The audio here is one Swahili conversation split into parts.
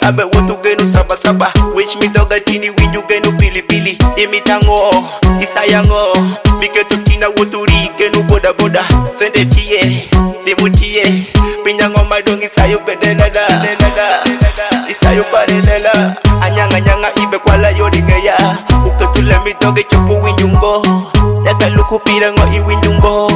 abe wotu genu saba saba. Wish me doga tini winju genu pili pili. Imitango, isayango, biketu tina wotu ri genu boda boda. Sende tie, dimutie, pinyango madongi sayo bedenada. Isayo parenela, anyanga nyanga ibe kwala yoringeya. Uketule mi doge chopu winjungo. Yaka luku pirango iwinjungo.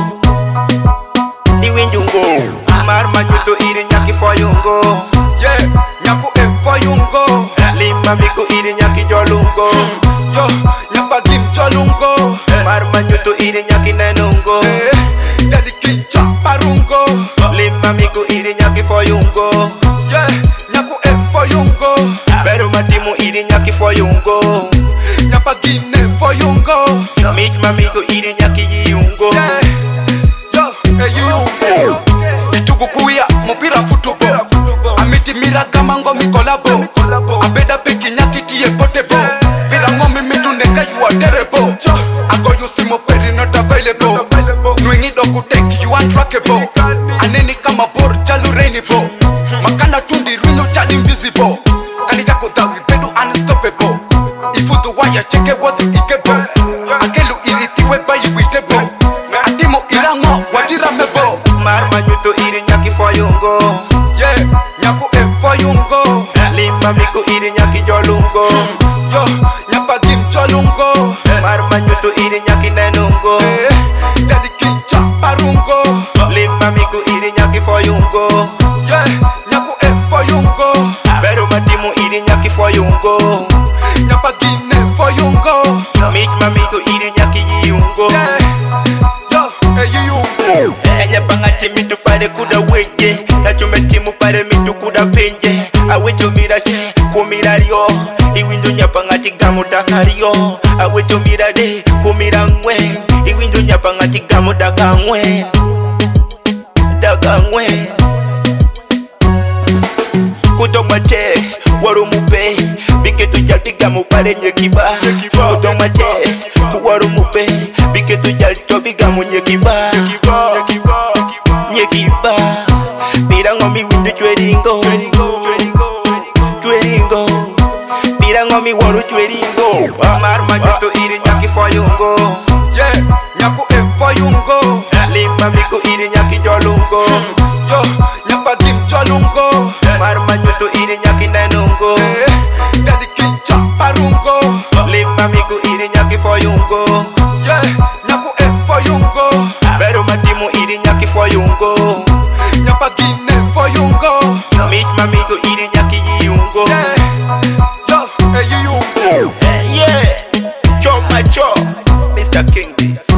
Iwinjungo. Marma nyuto iri nyaki foyungo. Yeah, nyaku e foyungo. Lima miku iri nyaki jolungo. Yo, nyapa gim jolungo. Marma nyuto iri nyaki nenungo. Jadi kincha parungo. Lima miku iri nyaki foyungo. Yeah, nyaku e foyungo. Pero matimu iri nyaki foyungo. Nyapa gine foyungo. Mich mamiku iri nyaki yiyungo. Yeah, yo, yiyungo. Itugu kuya, mupira futubo. Amiti mira gamango mikolabo. Abeda peki nyaki tiye potebo. Pira ngomi mitu neka you are terrible. Ago you see mo ferry not available. Nwingi doku take you untrackable. Aneni kama bor chalu rainbow. Makana tundi rinyo chali invisible. Kali jako dawi bedu unstoppable. Ifudu waya cheke watu ikebo. Akelu iritiwe bayi widebo. Atimo irango wajira mebo. Marma nyuto iri nyaki foyungo. Yeah, nyaku e foyungo. Lima miku iri nyaki jolungo. Yo, nyapa gim jolungo. Marma nyuto iri nyaki nenungo. Jadi kincha parungo. Lima miku iri nyaki foyungo. Yeah, nyaku e foyungo. Pero matimu iri nyaki foyungo. Nyapa gine foyungo. Mich mamiku iri nyaki yiyungo. Yeah, yo, yiyungo. Enya pangati mitu pare kuda weje. Nachume timu pare mitu kuda penje. Awecho mirache kumirario. Iwindu nyapangati gamu dakario. Awecho mirade kumirangwe. Iwindu nyapangati gamu dakangwe. Dakangwe. Kutomache warumupe. Biketu jalti gamu pare nyekiba. Kutomache warumupe. Biketu jalti gamu nyekiba. Nyekiba. Pirango mi windu chweringo. Chweringo. Pirango mi waru chweringo. Marma nyuto iri nyaki foyungo. Yeah, nyaku e foyungo. Lima miku iri nyaki jolungo. Yo, nyapa gim jolungo. Marma nyuto iri nyaki nenungo. Jadi kincha parungo. Lima miku iri nyaki foyungo. Yeah, nyaku e foyungo. Pero matimu iri nyaki foyungo. Nyapa gine foyungo. Mich mamiku iri nyaki yiyungo. Yeah, yo, yiyungo. Yeah, Cho Macho, Mr. King.